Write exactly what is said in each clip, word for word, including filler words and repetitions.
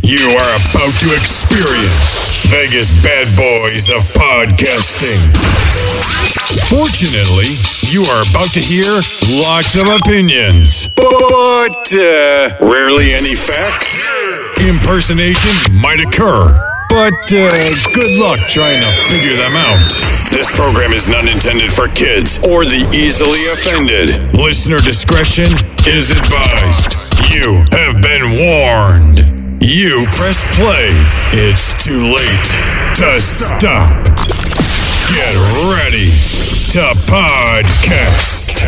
You are about to experience Vegas bad boys of podcasting. Fortunately, you are about to hear lots of opinions, but uh, rarely any facts. Impersonations might occur, but uh, good luck trying to figure them out. This program is not intended for kids or the easily offended. Listener discretion is advised. You have been warned. You press play. It's too late to stop. Get ready to podcast.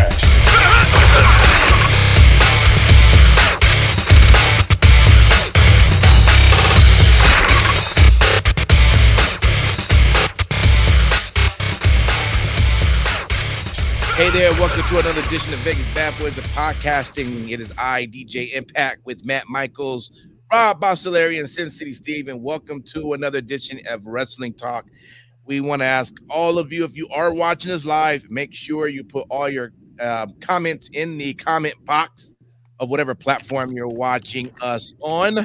Hey there, welcome to another edition of Vegas Bad Boys of Podcasting. It is I, D J Impact, with Matt Michaels, Rob Bossolari, and Sin City Steve, and welcome to another edition of Wrestling Talk. We want to ask all of you, if you are watching us live, make sure you put all your uh, comments in the comment box of whatever platform you're watching us on,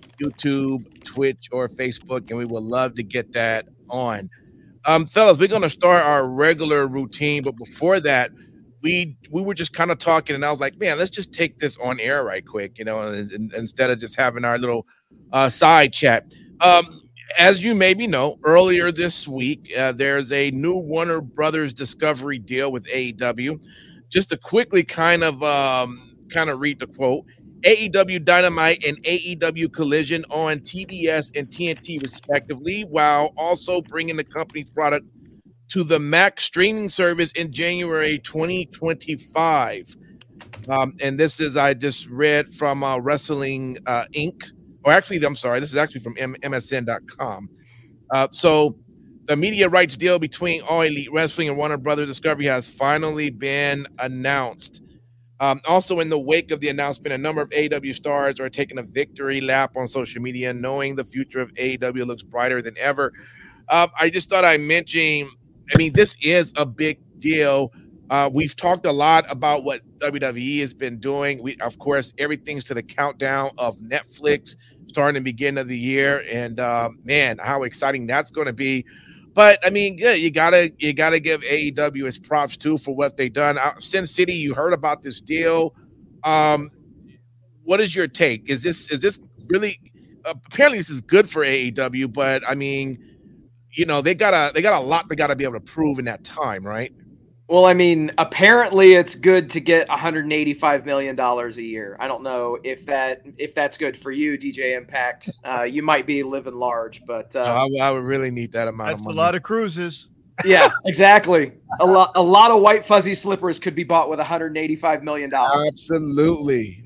YouTube, Twitch, or Facebook, and we would love to get that on. Um, fellas, we're going to start our regular routine, but before that, we we were just kind of talking, and I was like, man, let's just take this on air right quick, you know, and, and, instead of just having our little uh, side chat. Um, as you maybe know, earlier this week, uh, there's a new Warner Brothers Discovery deal with A E W. Just to quickly kind of um, kind of read the quote: A E W Dynamite and A E W Collision on T B S and T N T respectively, while also bringing the company's product to the Max streaming service in January twenty twenty-five. Um, and this is, I just read from uh, Wrestling uh, Incorporated. Or actually, I'm sorry, this is actually from M S N dot com. Uh, so the media rights deal between All Elite Wrestling and Warner Brothers Discovery has finally been announced. Um, also, in the wake of the announcement, a number of A E W stars are taking a victory lap on social media, knowing the future of A E W looks brighter than ever. Uh, I just thought I'd mention, I mean, this is a big deal. Uh, we've talked a lot about what W W E has been doing. We, of course, everything's to the countdown of Netflix starting the beginning of the year, and uh, man, how exciting that's going to be. But I mean, yeah, you gotta you gotta give A E W its props too for what they've done. Uh, Sin City, you heard about this deal. Um, what is your take? Is this is this really? Uh, apparently, this is good for A E W, but I mean, you know, they gotta they got a lot they gotta be able to prove in that time, right? Well, I mean, apparently it's good to get one hundred eighty-five million dollars a year. I don't know if that if that's good for you, D J Impact. Uh, you might be living large, but uh, no, I, I would really need that amount that's of money. A lot of cruises. Yeah, exactly. a lot a lot of white fuzzy slippers could be bought with one hundred eighty-five million dollars. Absolutely.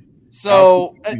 So uh,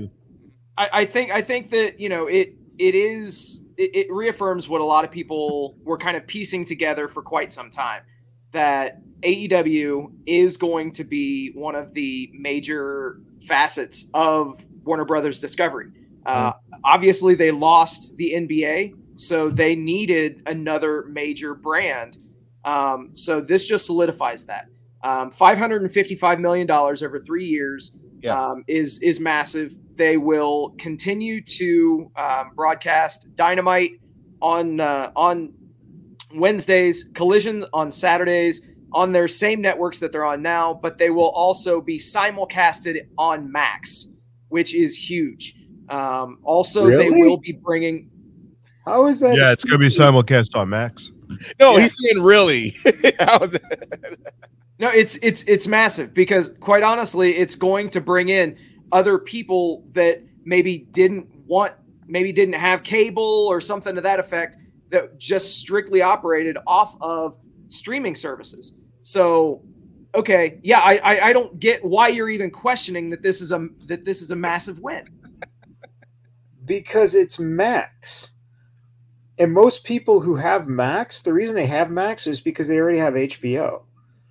I, I think I think that, you know, it it is it, it reaffirms what a lot of people were kind of piecing together for quite some time, that A E W is going to be one of the major facets of Warner Brothers Discovery. Uh, obviously, they lost the N B A, so they needed another major brand. Um, so this just solidifies that. Um, five hundred fifty-five million dollars over three years yeah. um, is is massive. They will continue to um, broadcast Dynamite on uh, on Wednesdays, Collision on Saturdays, on their same networks that they're on now, but they will also be simulcasted on Max, which is huge. Um, also, really? They will be bringing. How is that? Yeah, it's going to be simulcast on Max. No, yeah. he's saying really. How is that? No, it's it's it's massive, because quite honestly, it's going to bring in other people that maybe didn't want, maybe didn't have cable or something to that effect, that just strictly operated off of streaming services. So, okay, yeah, I, I I don't get why you're even questioning that this is a that this is a massive win. Because it's Max. And most people who have Max, the reason they have Max is because they already have H B O.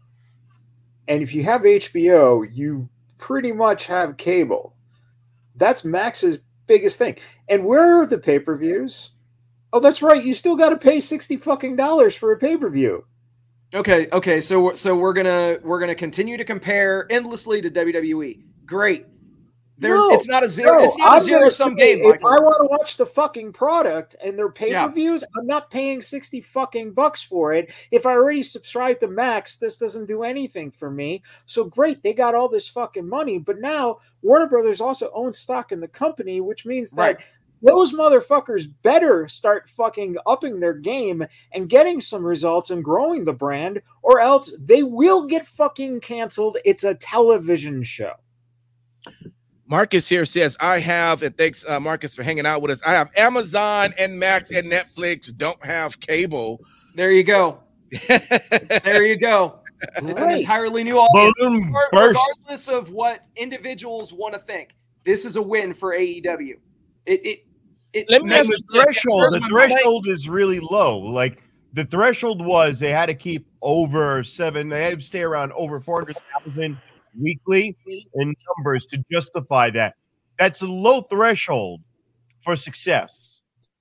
And if you have H B O, you pretty much have cable. That's Max's biggest thing. And where are the pay-per-views? Oh, that's right. You still got to pay sixty fucking dollars for a pay-per-view. Okay, okay. So so we're gonna we're gonna continue to compare endlessly to W W E. Great. They're, No, it's not a zero. no, it's not I'm a zero gonna sum say, game. If Michael. I want to watch the fucking product and their pay per views, I'm not paying sixty fucking bucks for it. If I already subscribe to Max, this doesn't do anything for me. So great, they got all this fucking money, but now Warner Brothers also owns stock in the company, which means that Right. those motherfuckers better start fucking upping their game and getting some results and growing the brand, or else they will get fucking canceled. It's a television show. Marcus here says, I have, and thanks, uh, Marcus, for hanging out with us. I have Amazon and Max and Netflix, don't have cable. There you go. There you go. It's an Right. entirely new audience. Balloon Regard- burst. Regardless of what individuals want to think, this is a win for A E W. It, it, it Let me makes ask The you- threshold, the First, threshold is really low. Like the threshold was they had to keep over seven, they had to stay around over four hundred thousand weekly in numbers to justify that. That's a low threshold for success.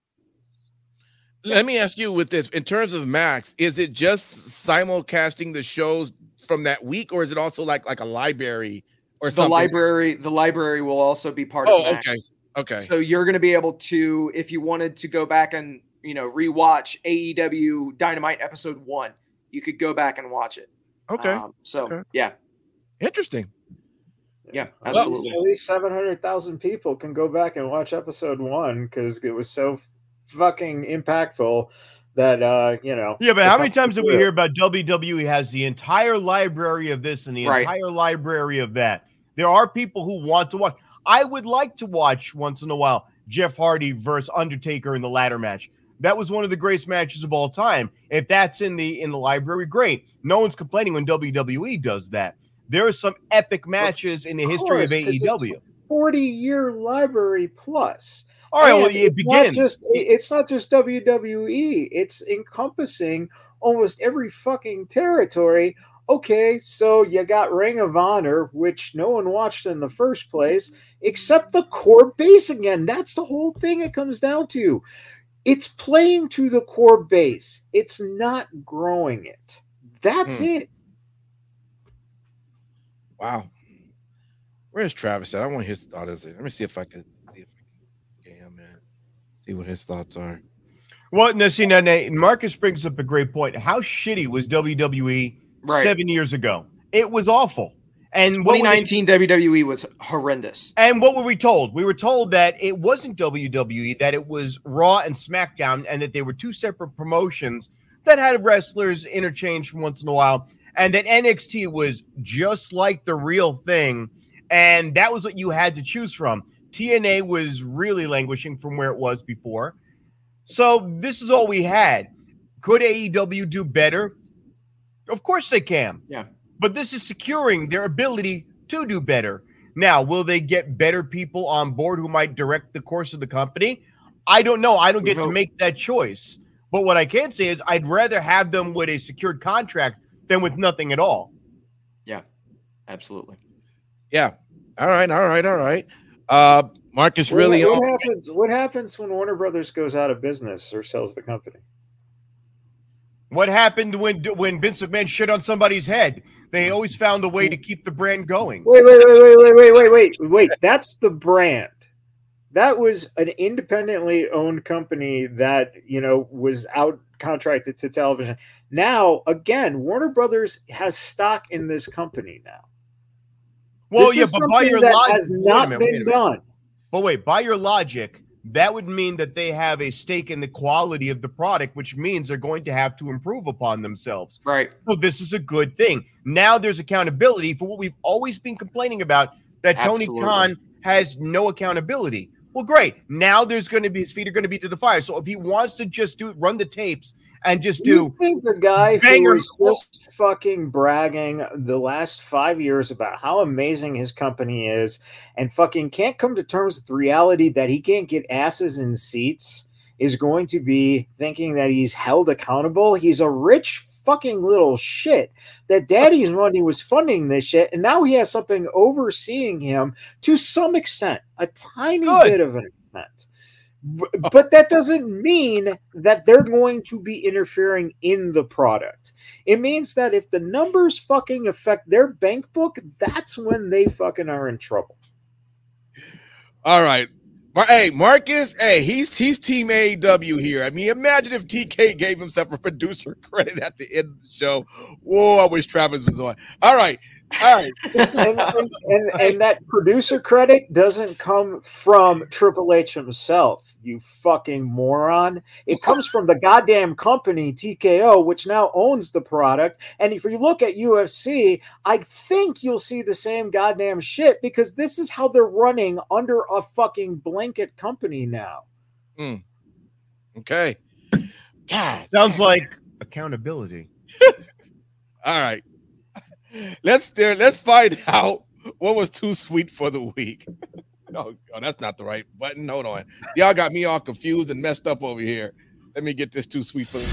Let me ask you with this, in terms of Max, is it just simulcasting the shows from that week, or is it also like like a library or the something? library. The library will also be part Oh, of Max. okay. Okay. So you're going to be able to, if you wanted to go back and you know rewatch A E W Dynamite episode one, you could go back and watch it. Okay. Um, so Okay. yeah, Interesting. yeah, Well, absolutely. at least seven hundred thousand people can go back and watch episode one because it was so fucking impactful that, uh, you know. Yeah, but how many times did we Yeah. hear about W W E has the entire library of this and the Right. entire library of that? There are people who want to watch. I would like to watch once in a while Jeff Hardy versus Undertaker in the ladder match. That was one of the greatest matches of all time. If that's in the in the library, great. No one's complaining when W W E does that. There are some epic matches in the history of course, 'cause A E W. it's forty-year library plus. All right, well, And it it's not begins. just it's not just W W E. It's encompassing almost every fucking territory. Okay, so you got Ring of Honor, which no one watched in the first place, except the core base again. That's the whole thing it comes down to. It's playing to the core base. It's not growing it. That's Hmm. it. Wow. Where's Travis at? I want his thought. Is it? Let me see if I could see if I can get him in. See what his thoughts are. Well, no, see, now, now, Marcus brings up a great point. How shitty was W W E Right. seven years ago? It was awful. And what twenty were they- nineteen W W E was horrendous. and what were we told? We were told that it wasn't W W E, that it was Raw and SmackDown, and that they were two separate promotions that had wrestlers interchange from once in a while, and that N X T was just like the real thing, and that was what you had to choose from. T N A was really languishing from where it was before. So this is all we had. Could A E W do better? Of course they can. Yeah. But this is securing their ability to do better. Now, will they get better people on board who might direct the course of the company? I don't know. I don't We get to hope. make that choice. But what I can say is I'd rather have them with a secured contract than with nothing at all. Yeah, absolutely. Yeah. All right. All right. All right. Uh, Marcus really. What, what on- happens? What happens when Warner Brothers goes out of business or sells the company? What happened when when Vince McMahon shit on somebody's head? They always found a way to keep the brand going. Wait, wait, wait, wait, wait, wait, wait, wait, wait. That's the brand. That was an independently owned company that, you know, was out contracted to television. Now, again, Warner Brothers has stock in this company now. Well, This yeah, is but by something your that logic, has wait a not minute, wait a been minute. done. But wait, by your logic, that would mean that they have a stake in the quality of the product, which means they're going to have to improve upon themselves. Right. So this is a good thing. Now there's accountability for what we've always been complaining about, that Tony Absolutely. Khan has no accountability. Well, great. Now there's going to be, his feet are going to be to the fire. So if he wants to just do run the tapes and just do You think the guy Banger who was just fucking bragging the last five years about how amazing his company is and fucking can't come to terms with the reality that he can't get asses in seats is going to be thinking that he's held accountable? He's a rich fucking little shit that daddy's money was funding this shit, and now he has something overseeing him to some extent, a tiny Good. bit of an extent. B- But that doesn't mean that they're going to be interfering in the product. It means that if the numbers fucking affect their bank book, that's when they fucking are in trouble. All right. Mar- Hey, Marcus, hey, he's he's Team A E W here. I mean, imagine if T K gave himself a producer credit at the end of the show. Whoa, I wish Travis was on. All right. All right. and, and, and, and that producer credit doesn't come from Triple H himself, you fucking moron. It comes from the goddamn company T K O, which now owns the product. And if you look at U F C, I think you'll see the same goddamn shit because this is how they're running under a fucking blanket company now. Mm. Okay. God. Sounds like accountability. All right. Let's there. Let's find out what was too sweet for the week. Oh, oh, that's not the right button. Hold on. Y'all got me all confused and messed up over here. Let me get this too sweet for the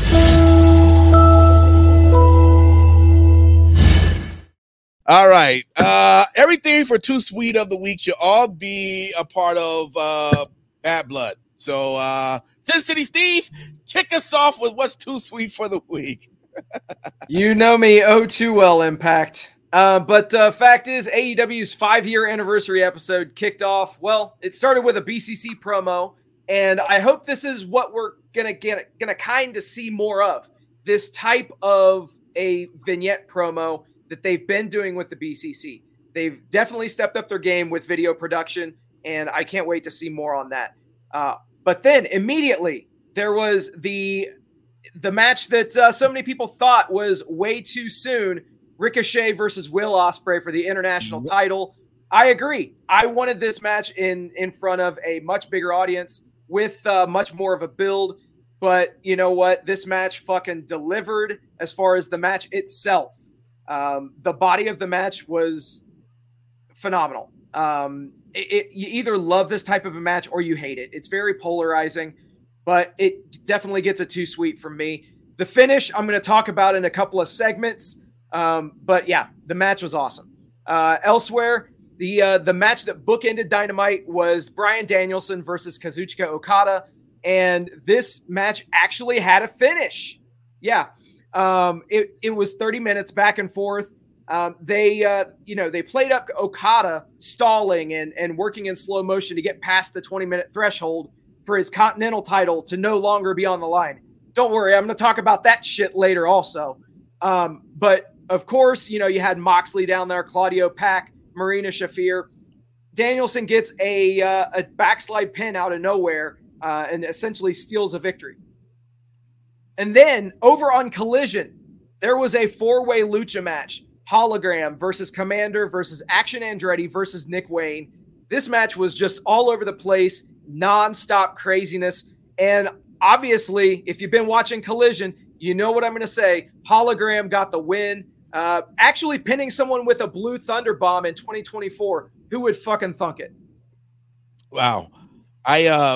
week. All right. Uh, everything for too sweet of the week should all be a part of uh, Bad Blood. So, uh, Sin City Steve, kick us off with what's too sweet for the week. You know me oh too well, Impact. Uh, but uh, fact is, A E W's five-year anniversary episode kicked off. Well, it started with a B C C promo, and I hope this is what we're gonna get, gonna kind of see more of. This type of a vignette promo that they've been doing with the B C C. They've definitely stepped up their game with video production, and I can't wait to see more on that. Uh, but then immediately there was the the match that uh, so many people thought was way too soon. Ricochet versus Will Ospreay for the international yep. title. I agree. I wanted this match in, in front of a much bigger audience with uh, much more of a build. But you know what? This match fucking delivered as far as the match itself. Um, the body of the match was phenomenal. Um, it, it, you either love this type of a match or you hate it. It's very polarizing, but it definitely gets a too sweet from me. The finish, I'm going to talk about in a couple of segments. Um, but yeah, the match was awesome. Uh, elsewhere, the uh, the match that bookended Dynamite was Bryan Danielson versus Kazuchika Okada, and this match actually had a finish. Yeah, um, it it was thirty minutes back and forth. Um, they uh, you know they played up Okada stalling and and working in slow motion to get past the twenty minute threshold for his Continental title to no longer be on the line. Don't worry, I'm going to talk about that shit later also. Um, but of course, you know, you had Moxley down there, Claudio Pack, Marina Shafir. Danielson gets a, uh, a backslide pin out of nowhere uh, and essentially steals a victory. And then over on Collision, there was a four-way lucha match. Hologram versus Commander versus Action Andretti versus Nick Wayne. This match was just all over the place, nonstop craziness. And obviously, if you've been watching Collision, you know what I'm going to say. Hologram got the win. Uh, actually pinning someone with a blue thunder bomb in twenty twenty-four. Who would fucking thunk it? Wow. I uh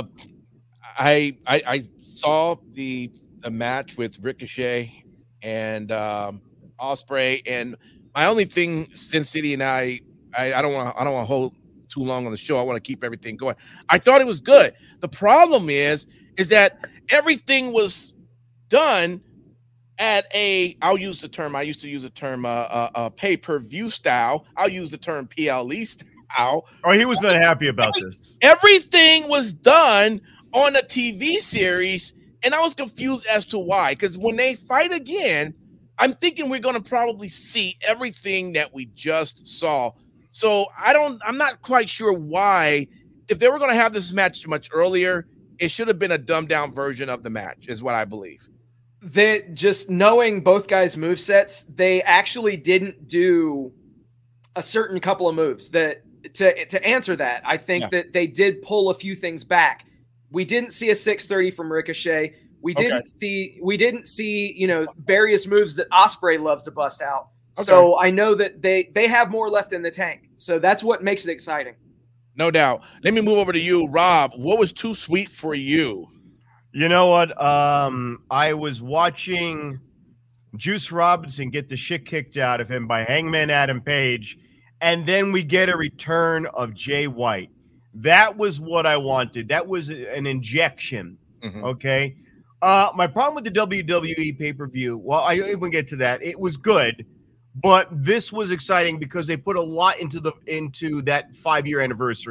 I I, I saw the, the match with Ricochet and um Ospreay, and my only thing, Sin City and I I, I don't want I don't want to hold too long on the show. I want to keep everything going. I thought it was good. The problem is is that everything was done at a, I'll use the term, I used to use the term uh, uh, uh, pay-per-view style. I'll use the term P L E style. Oh, he was not happy about Every, this. Everything was done on a T V series, and I was confused as to why. Because when they fight again, I'm thinking we're going to probably see everything that we just saw. So I don't, I'm not quite sure why. If they were going to have this match much earlier, it should have been a dumbed-down version of the match, is what I believe. They just knowing both guys' movesets, they actually didn't do a certain couple of moves that to to answer that. I think yeah. that they did pull a few things back. We didn't see a six thirty from Ricochet. We didn't okay. see we didn't see, you know, various moves that Ospreay loves to bust out. Okay. So I know that they they have more left in the tank. So that's what makes it exciting. No doubt. Let me move over to you, Rob. What was too sweet for you? You know what? Um, I was watching Juice Robinson get the shit kicked out of him by Hangman Adam Page, and then we get a return of Jay White. That was what I wanted. That was an injection, mm-hmm. okay? Uh, my problem with the W W E pay-per-view, well, I don't even get to that. It was good, but this was exciting because they put a lot into the into that five-year anniversary.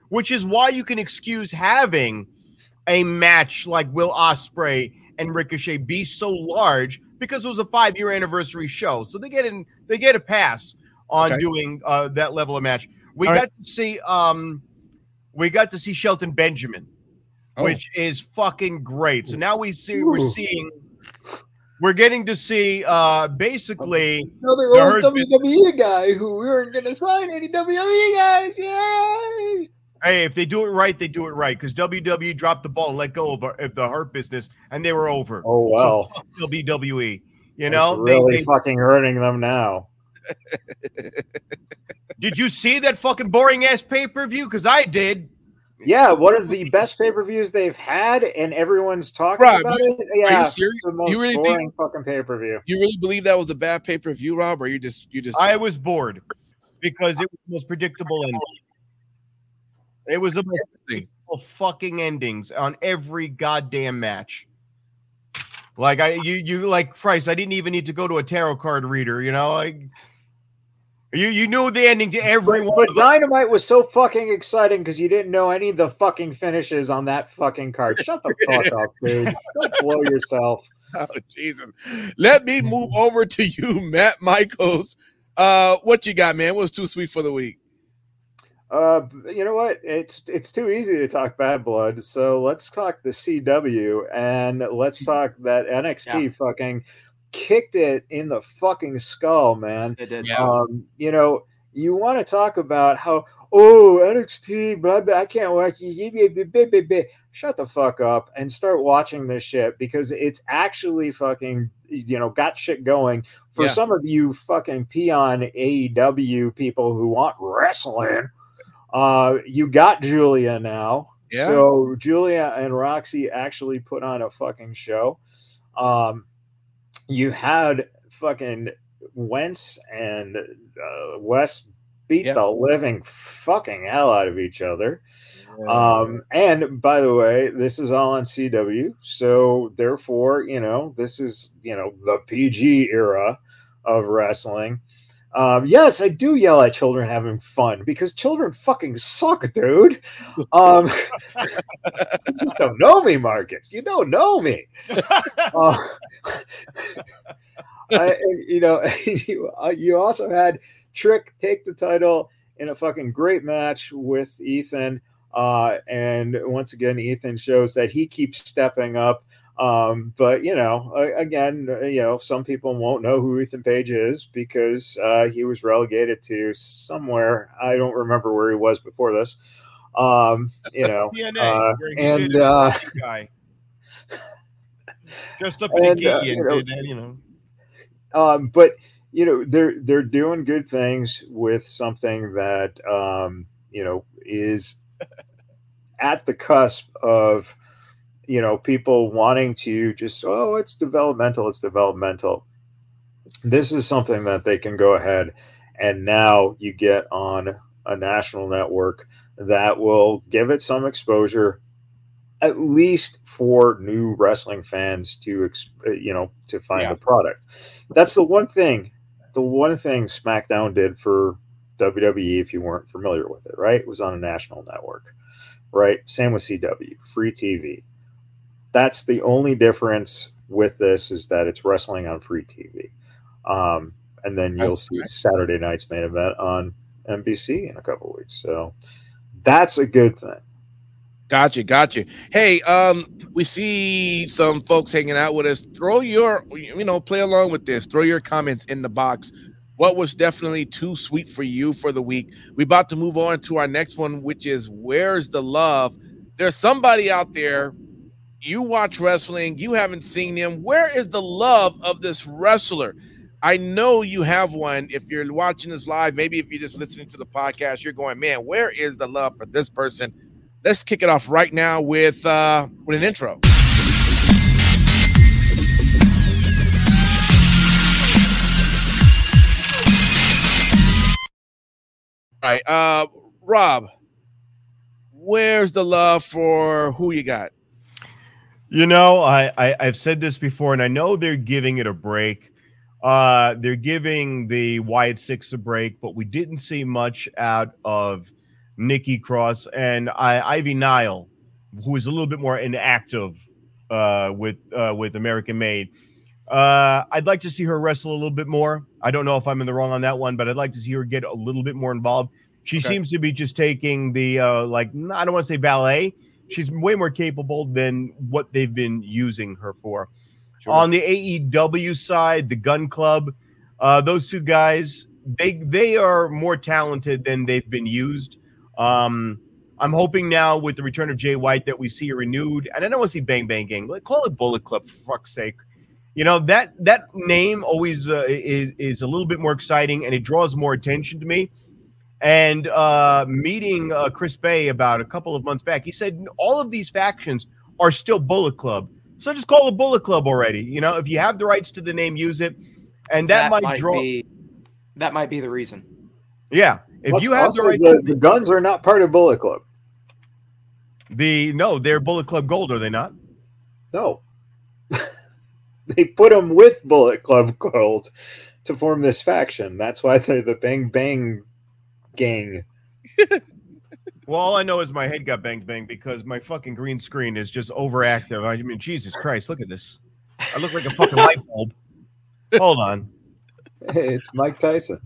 which is why you can excuse having a match like Will Ospreay and Ricochet be so large, because it was a five-year anniversary show. So they get in, they get a pass on Okay. doing uh, that level of match. We All got right. to see um, we got to see Shelton Benjamin, Oh. which is fucking great. So now we see we're Ooh. seeing we're getting to see uh, basically Another The old Hurt W W E guy who we weren't going to sign any W W E guys. Yay! hey, if they do it right, they do it right, because W W E dropped the ball and let go of, our, of the Hurt Business, and they were over. Oh, well. So fuck W W E. You It's know, really they, they, fucking hurting them now. did you see that fucking boring ass pay per view? Because I did. Yeah, one of the best pay-per-views they've had, and everyone's talking Rob, about you- it. Yeah, serious? the most You really think- boring fucking pay-per-view. You really believe that was a bad pay per view, Rob, or you just you just? I was bored because it was the most predictable ending. It was the most predictable fucking endings on every goddamn match. Like I, you, you like Christ. I didn't even need to go to a tarot card reader. You know, like you, you knew the ending to every But, one. but of them. Dynamite was so fucking exciting because you didn't know any of the fucking finishes on that fucking card. Shut the fuck up, dude. Don't blow yourself. Oh Jesus! Let me move over to you, Matt Michaels. Uh, what you got, man? What's too sweet for the week? Uh, you know what? It's it's too easy to talk Bad Blood. So let's talk the C W and let's talk that N X T Yeah. fucking kicked it in the fucking skull, man. They did. Yeah. Um, you know, you want to talk about how oh N X T, blah, blah, I can't watch you. Shut the fuck up and start watching this shit because it's actually fucking you know got shit going for Yeah. some of you fucking peon A E W people who want wrestling. Uh, you got Julia now. Yeah. So Julia and Roxy actually put on a fucking show. Um, you had fucking Wentz and uh, Wes beat Yeah. the living fucking hell out of each other. Um, and by the way, this is all on C W. So therefore, you know, this is, you know, the P G era of wrestling. Um, yes, I do yell at children having fun because children fucking suck, dude. Um, you just don't know me, Marcus. You don't know me. Uh, I, you know, you, uh, you also had Trick take the title in a fucking great match with Ethan. Uh, and once again, Ethan shows that he keeps stepping up. Um, but you know, again, you know, some people won't know who Ethan Page is because uh, he was relegated to somewhere. I don't remember where he was before this. Um, you know, T N A, uh, where he and did a uh, guy. Just up in and, the uh, key you and know, did that, you know. um, but you know, they're they're doing good things with something that um, you know is at the cusp of. You know, people wanting to just, oh, it's developmental, it's developmental. This is something that they can go ahead and now you get on a national network that will give it some exposure, at least for new wrestling fans to, you know, to find Yeah. the product. That's the one thing, the one thing SmackDown did for W W E, if you weren't familiar with it, right? It was on a national network, right? Same with C W, free T V. That's the only difference with this is that it's wrestling on free T V. Um, and then you'll Okay. see Saturday night's main event on N B C in a couple of weeks. So that's a good thing. Gotcha, gotcha. Hey, um, we see some folks hanging out with us. Throw your, you know, play along with this. Throw your comments in the box. What was definitely too sweet for you for the week? We're about to move on to our next one, which is Where's the Love? There's somebody out there. You watch wrestling, you haven't seen him. Where is the love of this wrestler? I know you have one. If you're watching this live, maybe if you're just listening to the podcast, you're going, man, where is the love for this person? Let's kick it off right now with uh, with an intro. All right, uh, Rob, where's the love for who you got? You know, I, I I've said this before, and I know they're giving it a break. Uh, they're giving the Wyatt Six a break, but we didn't see much out of Nikki Cross, and I, Ivy Nile, who is a little bit more inactive uh, with uh, with American Made. Uh, I'd like to see her wrestle a little bit more. I don't know if I'm in the wrong on that one, but I'd like to see her get a little bit more involved. She Okay. seems to be just taking the, uh, like, I don't want to say ballet. She's way more capable than what they've been using her for. Sure. On the A E W side, the Gun Club, uh, those two guys, they they are more talented than they've been used. Um, I'm hoping now with the return of Jay White that we see a renewed, and I don't want to see Bang Bang Gang. Like, call it Bullet Club, for fuck's sake. You know, that that name always uh, is, is a little bit more exciting, and it draws more attention to me. And uh, meeting uh, Chris Bay about a couple of months back, he said all of these factions are still Bullet Club. So just call it Bullet Club already. You know, if you have the rights to the name, use it. And that, might, draw. Be, that might be the reason. Yeah. If Plus, you have also, the rights. the, the guns are not part of Bullet Club. The no, they're Bullet Club Gold, are they not? No. They put them with Bullet Club Gold to form this faction. That's why they're the Bang Bang Gang. Well, all I know is my head got banged bang because my fucking green screen is just overactive. I mean, Jesus Christ, look at this. I look like a fucking light bulb. Hold on. Hey, it's Mike Tyson.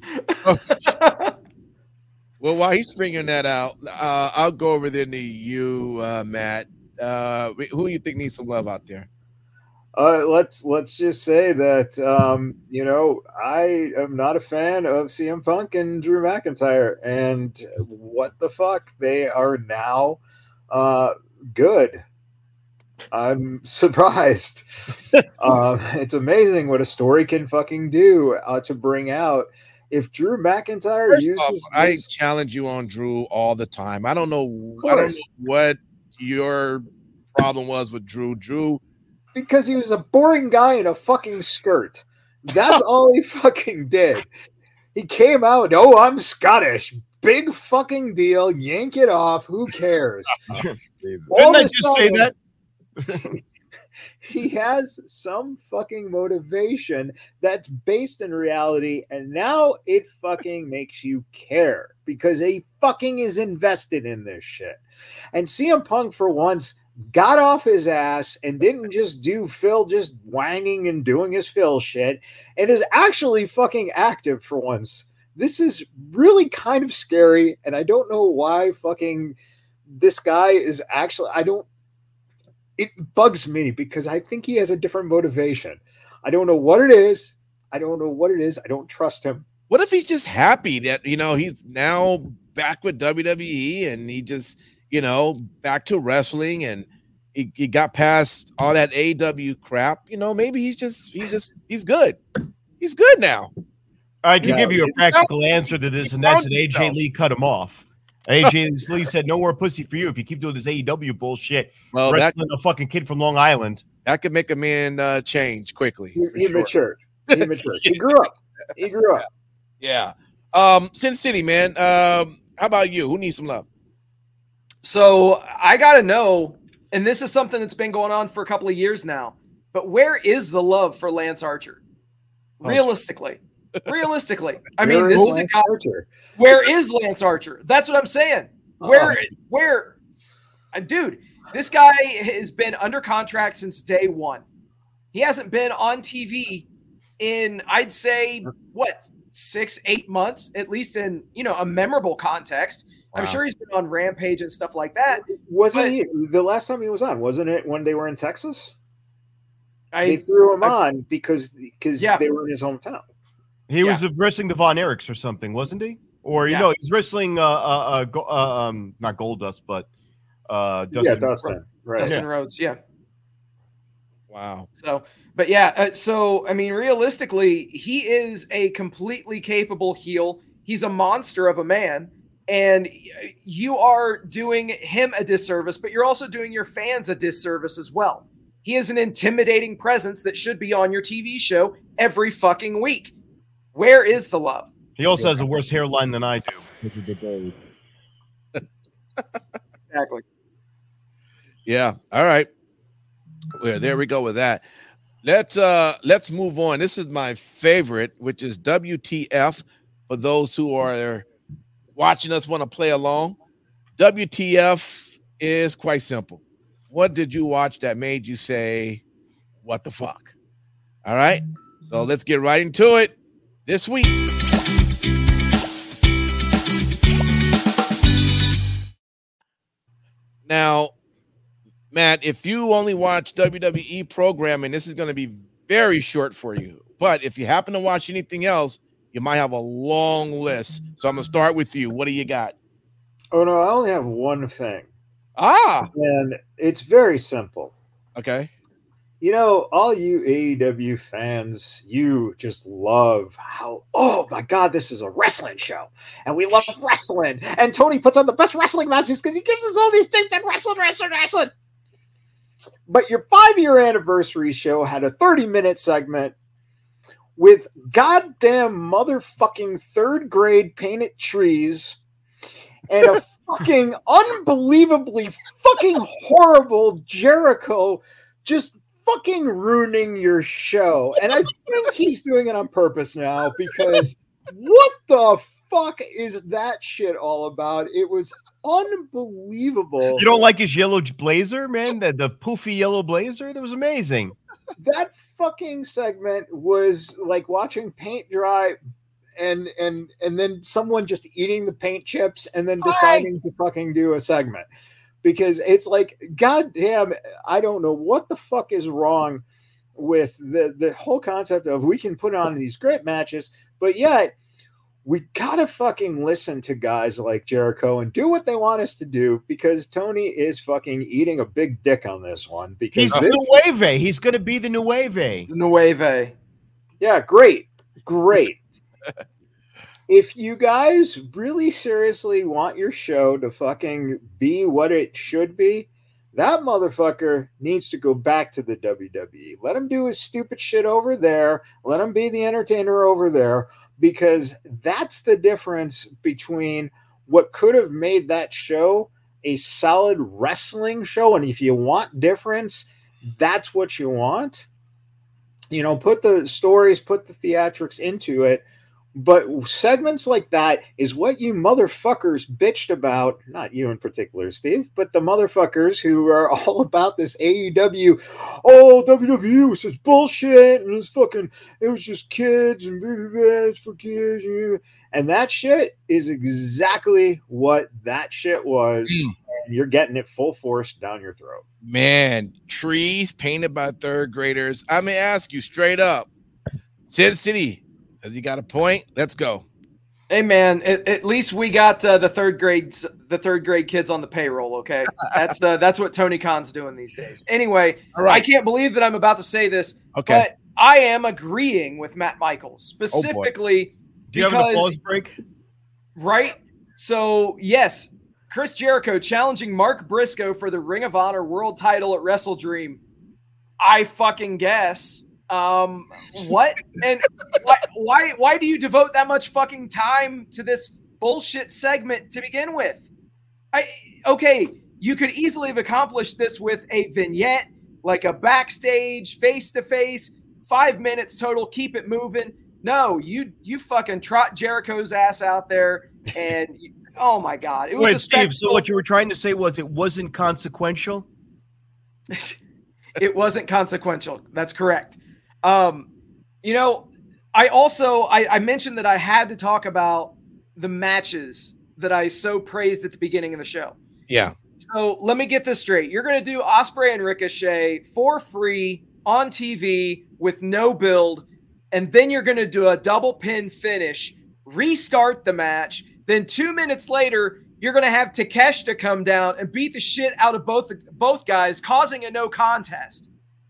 Well, while he's figuring that out, uh, I'll go over there to you, uh, Matt. Uh, who do you think needs some love out there? Uh, let's let's just say that um, you know, I am not a fan of C M Punk and Drew McIntyre, and what the fuck, they are now uh, good. I'm surprised. uh, it's amazing what a story can fucking do uh, to bring out. If Drew McIntyre First uses, off, I this, challenge you on Drew all the time. I don't know. I don't know what your problem was with Drew. Drew. because he was a boring guy in a fucking skirt. That's all he fucking did. He came out, oh, I'm Scottish. Big fucking deal. Yank it off. Who cares? Didn't I just say that? He has some fucking motivation that's based in reality, and now it fucking makes you care because he fucking is invested in this shit. And C M Punk, for once, got off his ass and didn't just do Phil just whining and doing his Phil shit, and is actually fucking active for once. This is really kind of scary, and I don't know why fucking this guy is actually, I don't, it bugs me because I think he has a different motivation. I don't know what it is. I don't know what it is. I don't trust him. What if he's just happy that, you know, he's now back with W W E and he just, you know, back to wrestling and he, he got past all that A E W crap. You know, maybe he's just, he's just, he's good. He's good now. I can Yeah, give you a he practical found- answer to this, he and that's found that A J himself. Lee cut him off. A J Lee said, "No more pussy for you if you keep doing this A E W bullshit." Well, that, Wrestling a fucking kid from Long Island. that could make a man uh, change quickly. He, for he sure. matured. He matured. He grew up. He grew up. Yeah. Um, Sin City, man. Um, how about you? Who needs some love? So I got to know, and this is something that's been going on for a couple of years now, but where is the love for Lance Archer? Realistically. Realistically. I mean, Where this is is a Lance guy. Archer? Where is Lance Archer? That's what I'm saying. Where, where, uh, dude, this guy has been under contract since day one. He hasn't been on T V in, I'd say, what, six, eight months, at least in, you know, a memorable context. I'm Wow. sure he's been on Rampage and stuff like that. Wasn't But- he the last time he was on? Wasn't it when they were in Texas? they I, threw him I- on because because Yeah. they were in his hometown. He Yeah. was wrestling the Von Erichs or something, wasn't he? Or you Yeah. know, he's wrestling uh, uh, uh, go, uh um not Goldust, but uh Dustin. Yeah, Dustin. Right. Dustin Rhodes, yeah. Wow. So, but yeah, uh, so I mean, realistically, he is a completely capable heel. He's a monster of a man, and y- you are doing him a disservice, but you're also doing your fans a disservice as well. He is an intimidating presence that should be on your T V show every fucking week. Where is the love? He also has a worse hairline than I do. Exactly. Yeah. All right. Well, there we go with that. Let's uh let's move on. This is my favorite, which is W T F for those who are watching us want to play along, W T F is quite simple. What did you watch that made you say, what the fuck? All right. So let's get right into it. This week's now, Matt, if you only watch W W E programming, this is going to be very short for you. But if you happen to watch anything else, you might have a long list. So I'm going to start with you. What do you got? Oh, no, I only have one thing. Ah. And it's very simple. Okay. You know, all you A E W fans, you just love how, oh my God, this is a wrestling show. And we love wrestling. And Tony puts on the best wrestling matches because he gives us all these things that wrestling, wrestling, wrestling. But your five-year anniversary show had a thirty-minute segment with goddamn motherfucking third-grade painted trees and a fucking unbelievably fucking horrible Jericho just fucking ruining your show. And I think he's doing it on purpose now because what the fuck is that shit all about? It was unbelievable. You don't like his yellow blazer, man? The, the poofy yellow blazer? That was amazing. That fucking segment was like watching paint dry and and and then someone just eating the paint chips and then deciding to fucking do a segment. Because it's like, goddamn, I don't know what the fuck is wrong with the, the whole concept of we can put on these great matches, but yet we gotta fucking listen to guys like Jericho and do what they want us to do because Tony is fucking eating a big dick on this one. Because he's this, the Nueve. He's going to be the Nueve. Nueve. Yeah, great. Great. If you guys really seriously want your show to fucking be what it should be, that motherfucker needs to go back to the W W E. Let him do his stupid shit over there. Let him be the entertainer over there, because that's the difference between what could have made that show a solid wrestling show. And if you want difference, that's what you want. You know, put the stories, put the theatrics into it. But segments like that is what you motherfuckers bitched about, not you in particular, Steve, but the motherfuckers who are all about this A E W. Oh, W W E was such bullshit, and it was fucking, it was just kids, and it's for kids. And that shit is exactly what that shit was. And you're getting it full force down your throat. Man, trees painted by third graders. I may ask you straight up, Sin City, has he got a point? Let's go. Hey man, at, at least we got uh, the third grades, the third grade kids on the payroll. Okay, that's uh, that's what Tony Khan's doing these days. Anyway, All right. I can't believe that I'm about to say this, Okay. but I am agreeing with Matt Michaels specifically. Oh Do you because, have an applause break? Right. So yes, Chris Jericho challenging Mark Briscoe for the Ring of Honor World Title at Wrestle Dream. I fucking guess. Um, what? And why, why, why do you devote that much fucking time to this bullshit segment to begin with? I, okay, you could easily have accomplished this with a vignette, like a backstage, face-to-face, five minutes total, keep it moving. No, you, you fucking trot Jericho's ass out there and you, oh my God. It was Wait, a Steve, so spectacle. what you were trying to say was it wasn't consequential? It wasn't consequential. That's correct. Um, you know, I also, I, I mentioned that I had to talk about the matches that I so praised at the beginning of the show. Yeah. So let me get this straight. You're going to do Ospreay and Ricochet for free on T V with no build. And then you're going to do a double pin finish, restart the match. Then two minutes later, you're going to have Takeshita come down and beat the shit out of both, both guys, causing a no contest.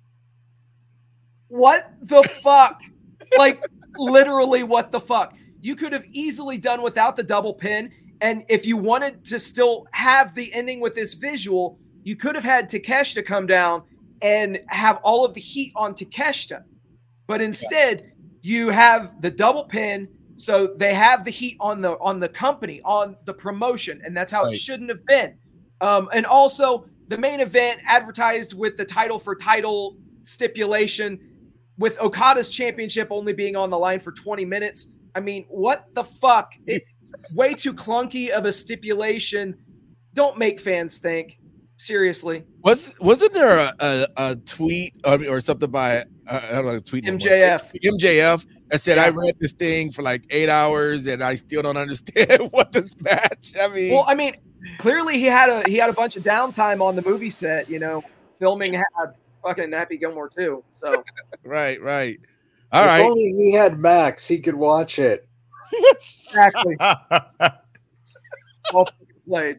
What the fuck? Like, literally, what the fuck? You could have easily done without the double pin. And if you wanted to still have the ending with this visual, you could have had Takeshita come down and have all of the heat on Takeshita. But instead, you have the double pin. So they have the heat on the on the company, on the promotion. And that's how Right. it shouldn't have been. Um, and also, the main event advertised with the title for title stipulation, with Okada's championship only being on the line for twenty minutes. I mean, what the fuck? It's way too clunky of a stipulation. Don't make fans think. Seriously. Was wasn't there a, a, a tweet or, or something by uh, I don't know a tweet M J F M J F that said Yeah. I read this thing for like eight hours and I still don't understand what this match. I mean, Well, I mean, clearly he had a he had a bunch of downtime on the movie set, you know, filming had fucking Happy Gilmore too. So right, right. All if right. only he had Max, he could watch it. exactly. Well played.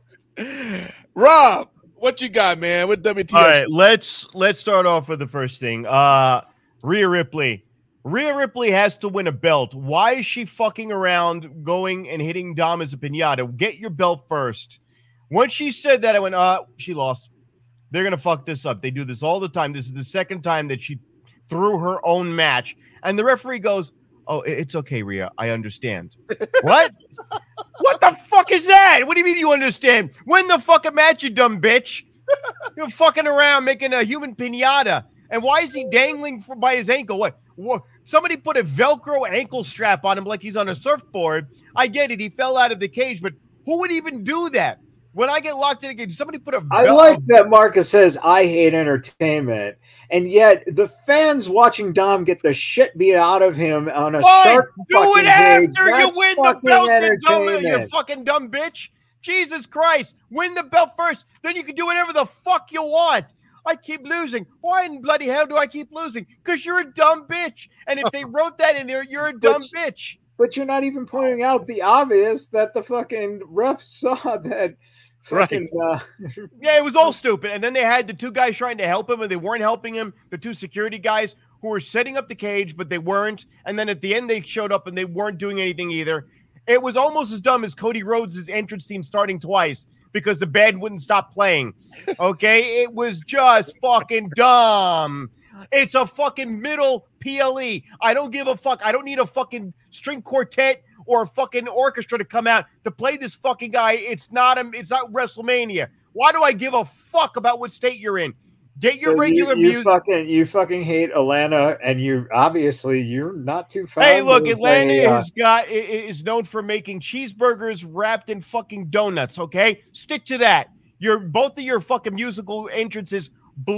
Rob, what you got, man? What W T F? All right, let's let's start off with the first thing. Uh Rhea Ripley. Rhea Ripley has to win a belt. Why is she fucking around going and hitting Dom as a pinata? Get your belt first. Once she said that, I went, uh, she lost. They're gonna fuck this up. They do this all the time. This is the second time that she threw her own match. And the referee goes, oh, it's okay, Rhea. I understand. What? What the fuck is that? What do you mean you understand? Win the fucking match, you dumb bitch. You're fucking around making a human pinata. And why is he dangling from, by his ankle? What, what? Somebody put a Velcro ankle strap on him like he's on a surfboard. I get it. He fell out of the cage, but who would even do that? When I get locked in a cage, somebody put a I Vel- like that Marcus says, I hate entertainment. And yet the fans watching Dom get the shit beat out of him on a Fine, shark do fucking it after cage, you that's win the fucking belt, you, dumb, you entertainment. fucking dumb bitch. Jesus Christ. Win the belt first, then you can do whatever the fuck you want. I keep losing. Why in bloody hell do I keep losing? Because you're a dumb bitch. And if they wrote that in there, you're a dumb bitch. But you're not even pointing out the obvious that the fucking ref saw that fucking uh, Yeah, it was all stupid. And then they had the two guys trying to help him, and they weren't helping him. The two security guys who were setting up the cage, but they weren't. And then at the end, they showed up, and they weren't doing anything either. It was almost as dumb as Cody Rhodes' entrance team starting twice because the band wouldn't stop playing. Okay? It was just fucking dumb. It's a fucking middle P L E. I don't give a fuck. I don't need a fucking string quartet or a fucking orchestra to come out to play this fucking guy. It's not a, it's not WrestleMania. Why do I give a fuck about what state you're in? Get your so regular you, you music. fucking you fucking hate Atlanta, and you obviously you're not too fond Hey, look, of Atlanta a, uh, has got i- i- is known for making cheeseburgers wrapped in fucking donuts. Okay, stick to that. Your both of your fucking musical entrances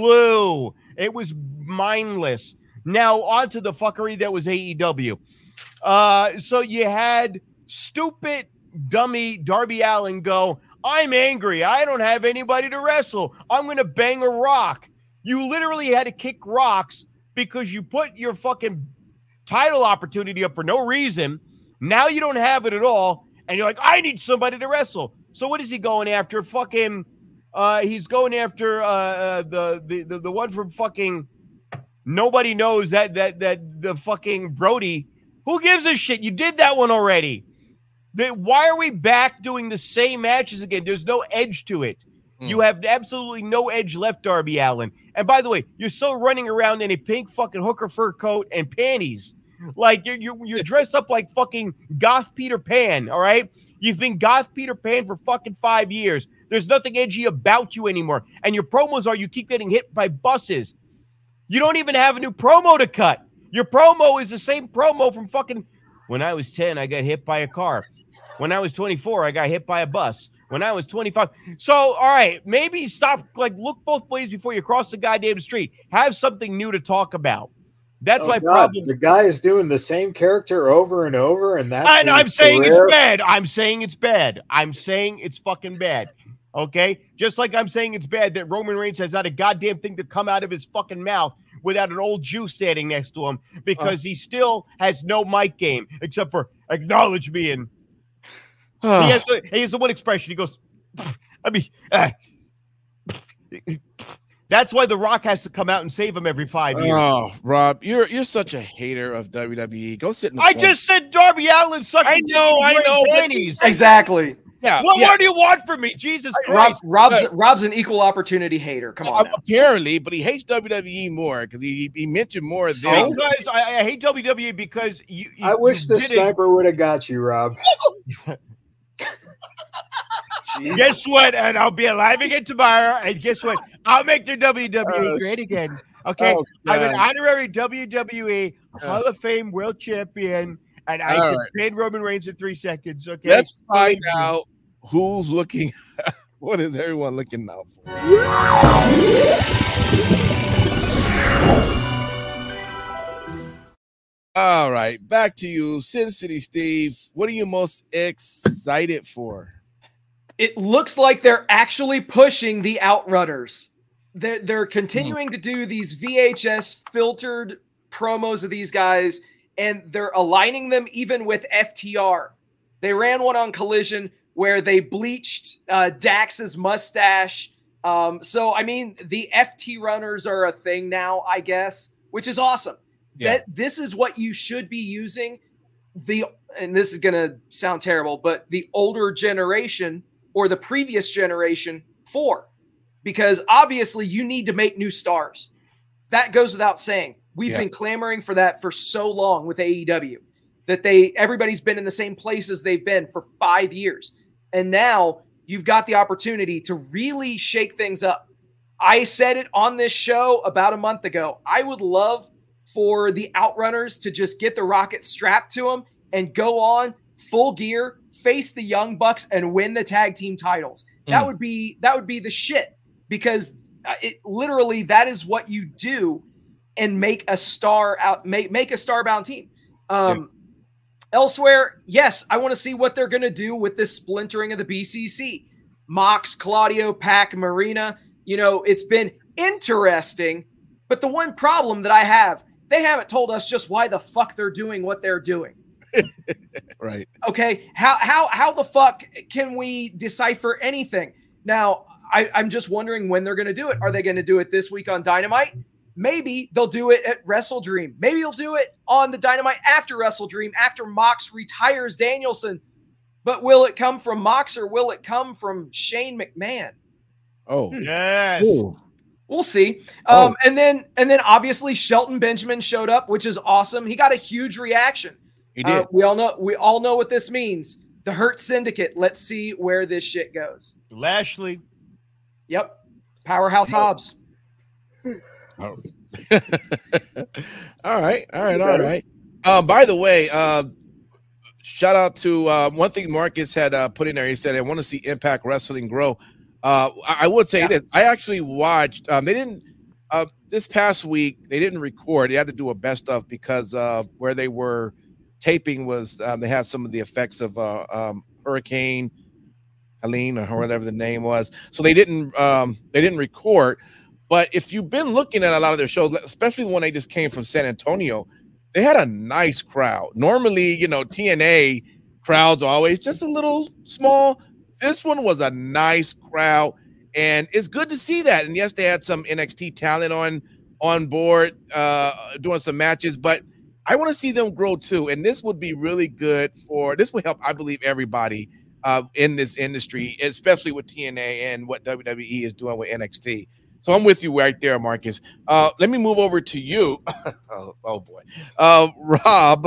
blew. It was mindless. Now on to the fuckery that was A E W. Uh, so you had stupid dummy Darby Allin go, I'm angry. I don't have anybody to wrestle. I'm going to bang a rock. You literally had to kick rocks because you put your fucking title opportunity up for no reason. Now you don't have it at all. And you're like, I need somebody to wrestle. So what is he going after? Fucking, uh, he's going after uh, uh, the, the, the, the one from fucking, nobody knows that, that, that the fucking Brody. Who gives a shit? You did that one already. The, why are we back doing the same matches again? There's no edge to it. Mm. You have absolutely no edge left, Darby Allin. And by the way, you're still running around in a pink fucking hooker fur coat and panties. Like you're, you're, you're dressed up like fucking goth Peter Pan, all right? You've been goth Peter Pan for fucking five years. There's nothing edgy about you anymore. And your promos are you keep getting hit by buses. You don't even have a new promo to cut. Your promo is the same promo from fucking when I was ten, I got hit by a car. When I was twenty-four, I got hit by a bus. When I was twenty-five. So, all right, maybe stop, like, look both ways before you cross the goddamn street. Have something new to talk about. That's oh my God, problem. The guy is doing the same character over and over, and that's And I'm his saying career. it's bad. I'm saying it's bad. I'm saying it's fucking bad. Okay? Just like I'm saying it's bad that Roman Reigns has not a goddamn thing to come out of his fucking mouth without an old Jew standing next to him because uh, he still has no mic game except for acknowledge me and he has, a, he has the one expression. He goes, I mean, uh, that's why The Rock has to come out and save him every five years. Oh, Rob, you're you're such a hater of W W E. Go sit in the I corner. just said Darby Allin sucked. I know, I know. Panties. Exactly. Yeah. What yeah. more do you want from me? Jesus Rob, Christ. Rob's Rob's an equal opportunity hater. Come on. Uh, now. apparently, but he hates W W E more because he, he mentioned more So, than guys, I, I hate W W E because you. you I wish you the did it. sniper would have got you, Rob. Guess what? And I'll be alive again tomorrow. And guess what? I'll make the W W E Oh, great again. Okay. oh, I'm an God. honorary W W E Hall of Fame world champion. And I All just right. paid Roman Reigns in three seconds. Okay. Let's find out who's looking. What is everyone looking out for? All right, back to you, Sin City Steve. What are you most excited for? It looks like they're actually pushing the Outrunners. They're, they're continuing to do these V H S filtered promos of these guys, and they're aligning them even with F T R. They ran one on Collision where they bleached uh, Dax's mustache. Um, so, I mean, the F T runners are a thing now, I guess, which is awesome. Yeah. That this is what you should be using. The and this is going to sound terrible, but the older generation or the previous generation for, because obviously you need to make new stars. That goes without saying. We've Yeah. been clamoring for that for so long with A E W that they everybody's been in the same places they've been for five years. And now you've got the opportunity to really shake things up. I said it on this show about a month ago. I would love for the Outrunners to just get the rocket strapped to them and go on full gear, face the Young Bucks, and win the tag team titles. Mm. That would be that would be the shit, because it literally that is what you do and make a star out make make a star-bound team. Um, yeah. Elsewhere, yes, I want to see what they're going to do with this splintering of the B C C. Mox, Claudio, Pac, Marina. You know, it's been interesting, but the one problem that I have, they haven't told us just why the fuck they're doing what they're doing. Right. Okay. How how how the fuck can we decipher anything? Now, I, I'm just wondering when they're going to do it. Are they going to do it this week on Dynamite? Maybe they'll do it at Wrestle Dream. Maybe they'll do it on the Dynamite after Wrestle Dream, after Mox retires Danielson. But will it come from Mox or will it come from Shane McMahon? Oh, hmm. yes. Ooh. We'll see. Oh. Um, and then and then obviously Shelton Benjamin showed up, which is awesome. He got a huge reaction. He did. Uh, we all know we all know what this means. The Hurt Syndicate. Let's see where this shit goes. Lashley. Yep. Powerhouse Hobbs. Oh. all right, all right, all right. Uh, by the way, uh, shout out to uh, one thing Marcus had uh, put in there. He said, "I want to see Impact Wrestling grow." Uh, I, I would say yeah. this. I actually watched. Um, they didn't uh, this past week. They didn't record. They had to do a best of because uh, where they were taping was um, they had some of the effects of uh, um, Hurricane Helene or whatever the name was. So they didn't. Um, they didn't record. But if you've been looking at a lot of their shows, especially the one they just came from San Antonio, they had a nice crowd. Normally, you know, T N A crowds are always just a little small. This one was a nice crowd, and it's good to see that. And yes, they had some N X T talent on on board uh, doing some matches, but I want to see them grow too. And this would be really good for, this would help, I believe, everybody uh, in this industry, especially with T N A and what W W E is doing with N X T. So I'm with you right there, Marcus. Uh, let me move over to you. oh, oh, boy. Uh, Rob.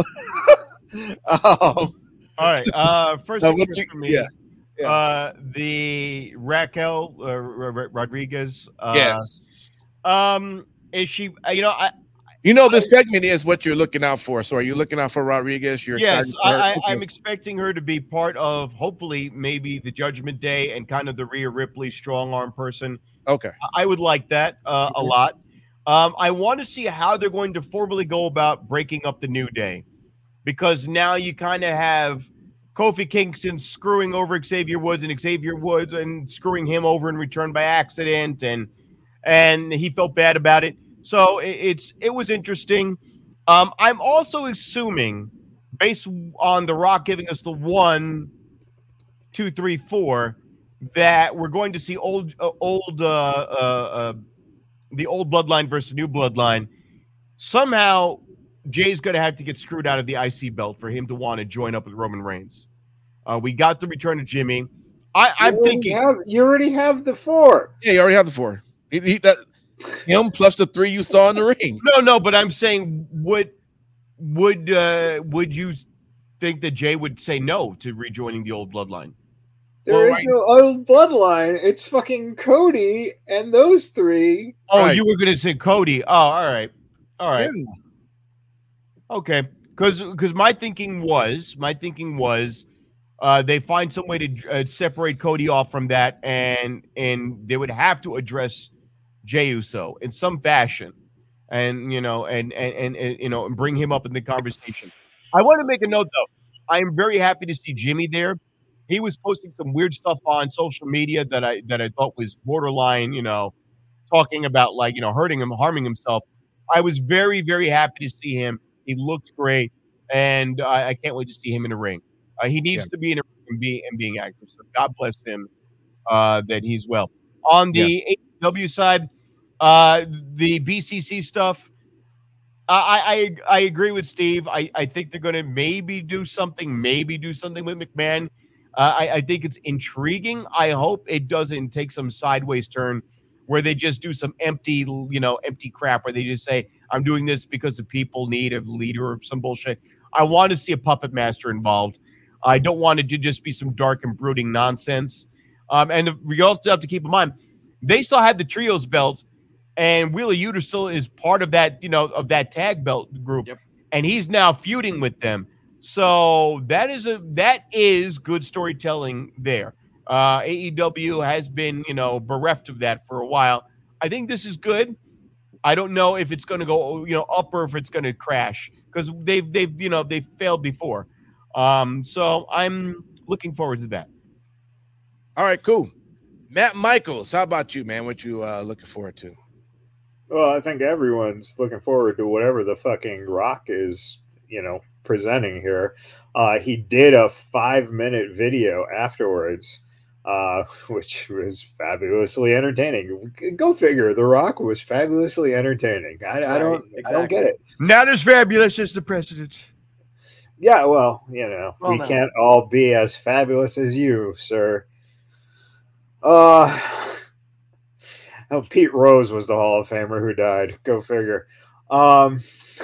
um, All right. Uh, first uh, thing you, for me, yeah, yeah. Uh, the Raquel uh, Rodriguez. Uh, yes. Um, is she, you know, I, You know, this segment is what you're looking out for. So are you looking out for Rodriguez? You're yes, excited for her? I, Okay. I'm expecting her to be part of, hopefully, maybe the Judgment Day and kind of the Rhea Ripley strong arm person. Okay. I would like that uh, mm-hmm. a lot. Um, I want to see how they're going to formally go about breaking up the New Day, because now you kind of have Kofi Kingston screwing over Xavier Woods and Xavier Woods and screwing him over in return by accident, and and he felt bad about it. So it, it's it was interesting. Um, I'm also assuming, based on The Rock giving us the one, two, three, four, that we're going to see old, uh, old, uh, uh, uh, the old bloodline versus the new bloodline. Somehow, Jay's going to have to get screwed out of the I C belt for him to want to join up with Roman Reigns. Uh, we got the return of Jimmy. I, I'm you thinking have, you already have the four. Yeah, you already have the four. He, he, that, him plus the three you saw in the ring. No, no, but I'm saying, would would uh, would you think that Jay would say no to rejoining the old bloodline? There Well, is right. no old bloodline. It's fucking Cody and those three. Oh, Right. you were going to say Cody. Oh, all right. All right. Yeah. Okay. because because my thinking was my thinking was uh, they find some way to uh, separate Cody off from that, and and they would have to address Jey Uso in some fashion, and you know, and and and, and you know, and bring him up in the conversation. I want to make a note though. I am very happy to see Jimmy there. He was posting some weird stuff on social media that I that I thought was borderline, you know, talking about like, you know, hurting him, harming himself. I was very, very happy to see him. He looked great, and uh, I can't wait to see him in the ring. Uh, he needs Yeah. to be in a ring and, be, and being active. So God bless him uh, that he's well. On the Yeah. A E W side, uh, the B C C stuff, I, I I agree with Steve. I, I think they're going to maybe do something, maybe do something with McMahon. Uh, I, I think it's intriguing. I hope it doesn't take some sideways turn where they just do some empty, you know, empty crap where they just say, I'm doing this because the people need a leader or some bullshit. I want to see a puppet master involved. I don't want it to just be some dark and brooding nonsense. Um, and we also have to keep in mind, they still have the trios belts, and Wheeler Yuta still is part of that, you know, of that tag belt group. Yep. And he's now feuding with them. So that is a that is good storytelling there. Uh, A E W has been, you know, bereft of that for a while. I think this is good. I don't know if it's going to go, you know, up or if it's going to crash because they've they've you know they've failed before. Um, so I'm looking forward to that. All right, cool. Matt Michaels, how about you, man? What you uh, looking forward to? Well, I think everyone's looking forward to whatever the fucking Rock is, you know, presenting here. Uh, he did a five-minute video afterwards, uh, which was fabulously entertaining. Go figure, The Rock was fabulously entertaining. I, I don't, Right, I don't get it. Not as fabulous as the president. Yeah, well, you know, Well, we no. can't all be as fabulous as you, sir. Uh, oh, Pete Rose was the Hall of Famer who died. Go figure. Um,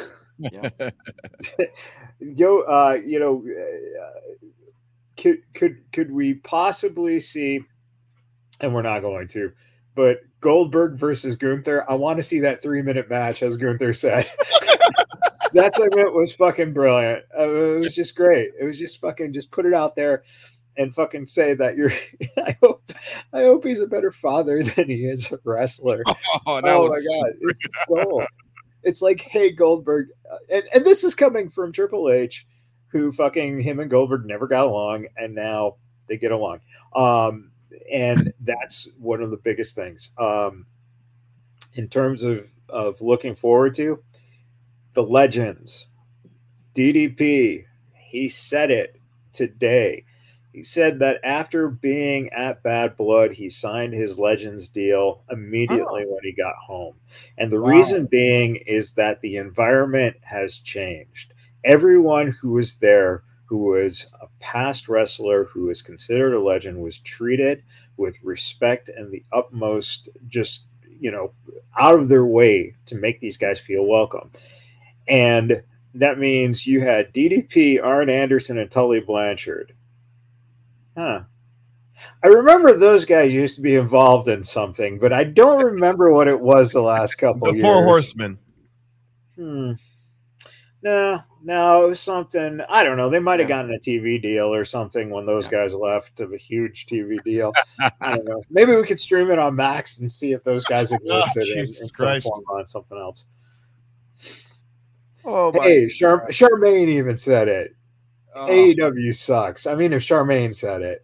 yo, uh, you know, uh, could could could we possibly see? And we're not going to, but Goldberg versus Gunther. I want to see that three minute match, as Gunther said. That segment was fucking brilliant. Uh, it was just great. It was just fucking just put it out there and fucking say that you're. I hope I hope he's a better father than he is a wrestler. Oh, that Oh was my god, it's so. It's like, hey Goldberg, uh, and and this is coming from Triple H, who fucking him and Goldberg never got along, and now they get along. Um, and that's one of the biggest things. Um, in terms of of looking forward to. The legends, D D P, he said it today. He said that after being at Bad Blood, he signed his Legends deal immediately Oh. when he got home. And the Wow. reason being is that the environment has changed. Everyone who was there, who was a past wrestler, who was considered a legend, was treated with respect and the utmost, just, you know, out of their way to make these guys feel welcome. And that means you had D D P, Arn Anderson, and Tully Blanchard. Huh. I remember those guys used to be involved in something, but I don't remember what it was the last couple The years. Four Horsemen. Hmm. No, no, it was something. I don't know. They might have Yeah. gotten a T V deal or something when those guys left, of a huge T V deal. I don't know. Maybe we could stream it on Max and see if those guys existed in, in Jesus some Christ. form on something else. Oh my Hey, Char- Charmaine even said it. oh, A E W sucks. I mean, if Charmaine said it.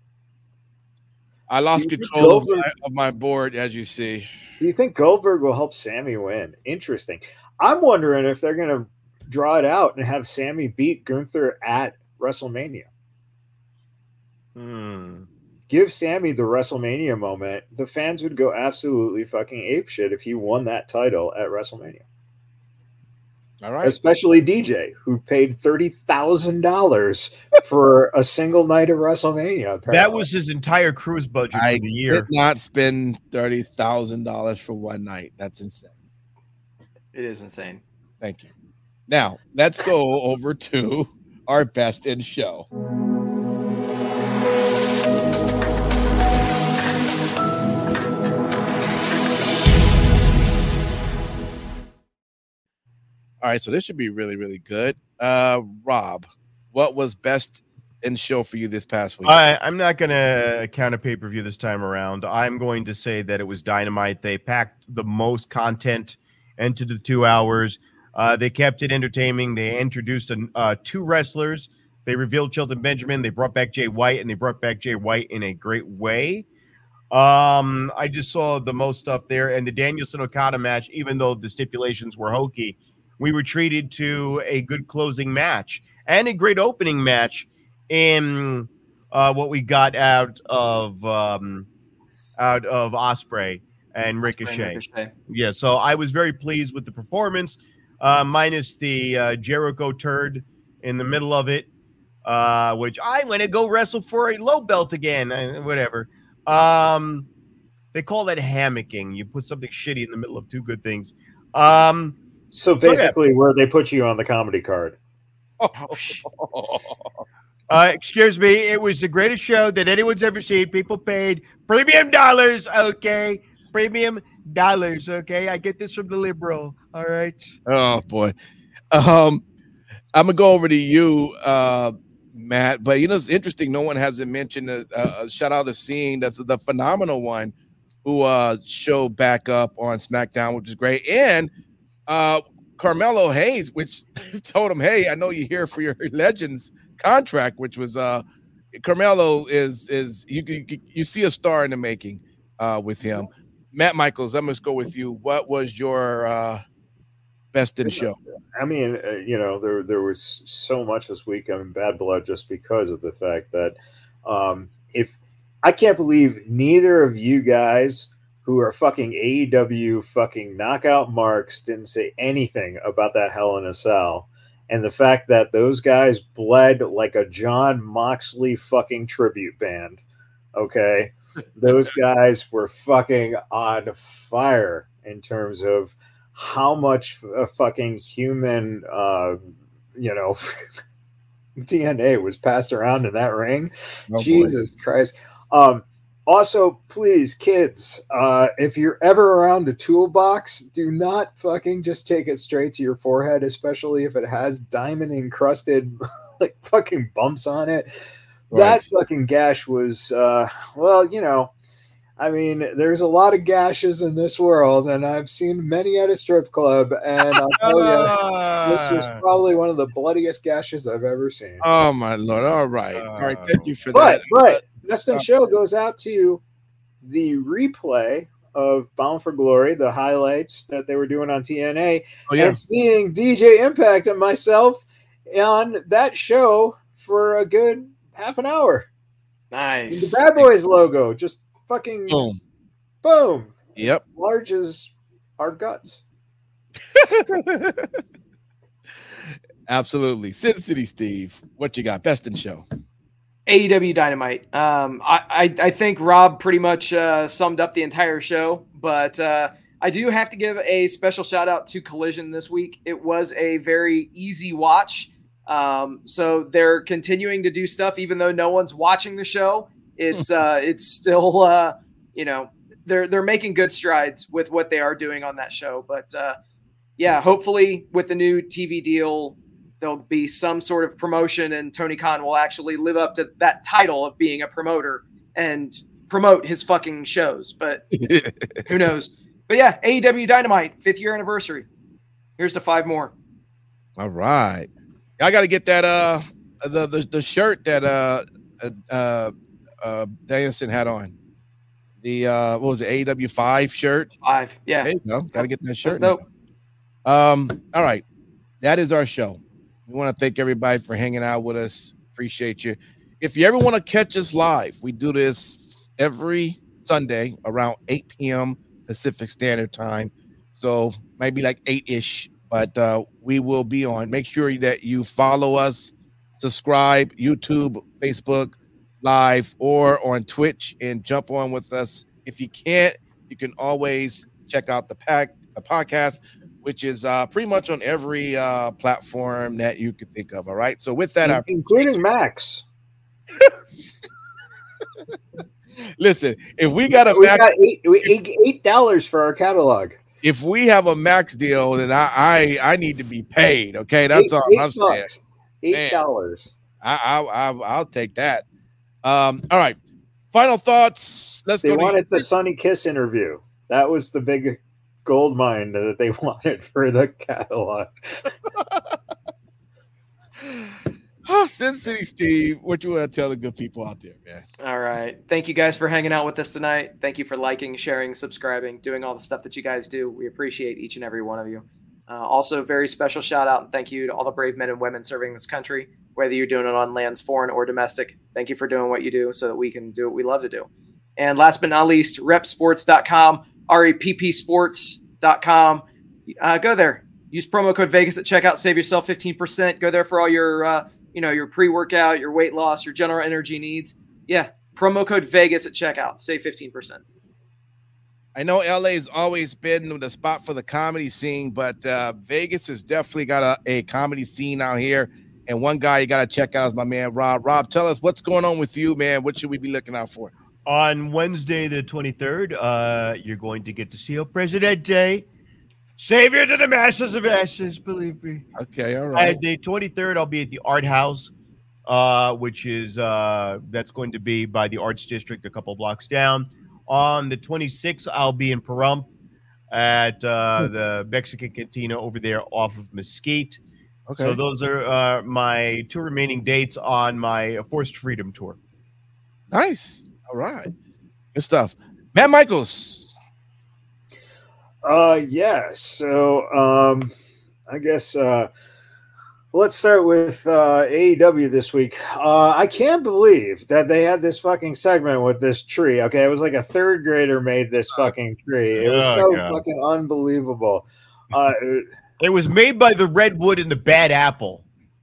I lost Do you think control of Goldberg- my, of my board, as you see. Do you think Goldberg will help Sammy win? Interesting. I'm wondering if they're going to draw it out and have Sammy beat Gunther at WrestleMania. Hmm. Give Sammy the WrestleMania moment. The fans would go absolutely fucking apeshit if he won that title at WrestleMania. All right. Especially D J, who paid thirty thousand dollars for a single night of WrestleMania. Apparently. That was his entire cruise budget I for the year. did not spend thirty thousand dollars for one night. That's insane. It is insane. Thank you. Now, let's go over to our best in show. All right, so this should be really, really good. uh, Rob, what was best in show for you this past week? I, I'm not going to count a pay-per-view this time around. I'm going to say that it was Dynamite. They packed the most content into the two hours. Uh, they kept it entertaining. They introduced a, uh, two wrestlers. They revealed Shelton Benjamin. They brought back Jay White, and they brought back Jay White in a great way. Um, I just saw the most stuff there. And the Danielson Okada match, even though the stipulations were hokey, we were treated to a good closing match and a great opening match in uh, what we got out of um, out of Ospreay and Ricochet. Ricochet. Yeah, so I was very pleased with the performance, uh, minus the uh, Jericho turd in the middle of it, uh, which I want to go wrestle for a low belt again, and whatever. Um, they call that hammocking. You put something shitty in the middle of two good things. Um, so basically, so yeah. where they put you on the comedy card. Uh, excuse me, it was the greatest show that anyone's ever seen. People paid premium dollars, okay? Premium dollars, okay? I get this from the liberal, all right? Oh, boy. Um, I'm going to go over to you, uh, Matt. But, you know, it's interesting. No one hasn't mentioned a, a shout out of seeing that's the phenomenal one who uh, showed back up on SmackDown, which is great. And uh, Carmelo Hayes, which told him, hey, I know you're here for your Legends contract, which was uh Carmelo is is you you, you see a star in the making uh with him. Matt Michaels, I'm gonna go with you. What was your uh best in show? I mean, uh, you know, there there was so much this week. I mean, bad blood just because of the fact that um if I can't believe neither of you guys who are fucking A E W fucking knockout marks didn't say anything about that Hell in a Cell. And the fact that those guys bled like a John Moxley fucking tribute band, okay? Those guys were fucking on fire in terms of how much a fucking human, uh, you know, D N A was passed around in that ring. Oh, Jesus boy. Christ. Um, Also, please, kids, uh, if you're ever around a toolbox, do not fucking just take it straight to your forehead, especially if it has diamond encrusted like fucking bumps on it. Right. That fucking gash was, uh, well, you know, I mean, there's a lot of gashes in this world, and I've seen many at a strip club, and I'll tell you, this was probably one of the bloodiest gashes I've ever seen. Oh, my Lord. All right. Uh, All right. Thank you for but, that. But, Best in Show goes out to the replay of Bound for Glory, the highlights that they were doing on T N A, oh, yeah. and seeing D J Impact and myself on that show for a good half an hour. Nice. And the Bad Boys logo, just fucking boom. Boom. Yep. Large as our guts. Absolutely. Sin City Steve, what you got? Best in Show. A E W Dynamite. Um, I, I, I think Rob pretty much uh, summed up the entire show, but uh, I do have to give a special shout out to Collision this week. It was a very easy watch. Um, so they're continuing to do stuff, even though no one's watching the show. It's uh, it's still, uh, you know, they're they're making good strides with what they are doing on that show. But uh, yeah, hopefully with the new T V deal, there'll be some sort of promotion and Tony Khan will actually live up to that title of being a promoter and promote his fucking shows. But who knows? But yeah, A E W Dynamite, fifth year anniversary. Here's the five more. All right. I got to get that, uh, the, the, the shirt that, uh, uh, uh, Danielson had on. The, uh, what was it? A E W five shirt. Five. Yeah. There you go. Got to get that shirt. That's dope. Um, all right. That is our show. We want to thank everybody for hanging out with us. Appreciate you. If you ever want to catch us live, we do this every Sunday around eight p.m. Pacific Standard Time. So maybe like eight-ish, but uh, we will be on. Make sure that you follow us, subscribe, YouTube, Facebook Live, or on Twitch, and jump on with us. If you can't, you can always check out the pack, the podcast, which is uh, pretty much on every uh, platform that you could think of. All right. So with that, including Max. Listen, if we got a we Max, got eight, we, eight, eight dollars for our catalog. if we have a max deal, then I I, I need to be paid. Okay, that's eight, all eight I'm saying. bucks, Eight dollars. I, I I I'll take that. Um. All right. Final thoughts. Let's They go. wanted to the Sonny Kiss interview. That was the big gold mine that they wanted for the catalog. Oh, Sin City Steve, what you want to tell the good people out there, man? All right. Thank you guys for hanging out with us tonight. Thank you for liking, sharing, subscribing, doing all the stuff that you guys do. We appreciate each and every one of you. Uh, also, very special shout out and thank you to all the brave men and women serving this country, whether you're doing it on lands, foreign or domestic. Thank you for doing what you do so that we can do what we love to do. And last but not least, rep sports dot com, R E P P sports dot com. Uh, go there. Use promo code Vegas at checkout. Save yourself fifteen percent. Go there for all your uh, you know, your pre-workout, your weight loss, your general energy needs. Yeah. Promo code Vegas at checkout. Save fifteen percent. I know L A's always been the spot for the comedy scene, but uh, Vegas has definitely got a, a comedy scene out here. And one guy you got to check out is my man, Rob. Rob, tell us what's going on with you, man. What should we be looking out for? On Wednesday, the twenty-third, uh, you're going to get to see El Presidente, savior to the masses of asses, believe me. Okay, all right. Uh, the twenty-third, I'll be at the Art House, uh, which is uh, that's going to be by the Arts District, a couple blocks down. On the twenty-sixth, I'll be in Pahrump at uh, the Mexican Cantina over there off of Mesquite. Okay. So those are uh, my two remaining dates on my Forced Freedom tour. Nice. All right. Good stuff. Matt Michaels. Uh, yeah. So, um, I guess uh, let's start with uh, A E W this week. Uh, I can't believe that they had this fucking segment with this tree. Okay, it was like a third grader made this fucking tree. It was Oh, so God. fucking unbelievable. Uh, It was made by the Redwood and the Bad Apple.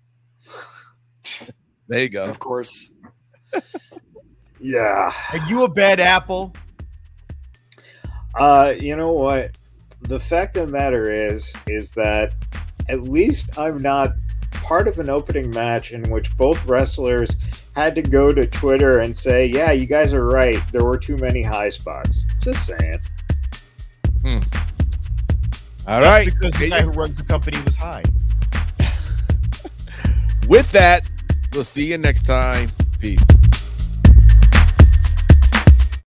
There you go. Of course. yeah. Are you a bad apple? Uh, you know what? The fact of the matter is, is that at least I'm not part of an opening match in which both wrestlers had to go to Twitter and say, yeah, you guys are right. There were too many high spots. Just saying. Hmm. All right. Because the guy who runs the company was high. With that, we'll see you next time. Peace.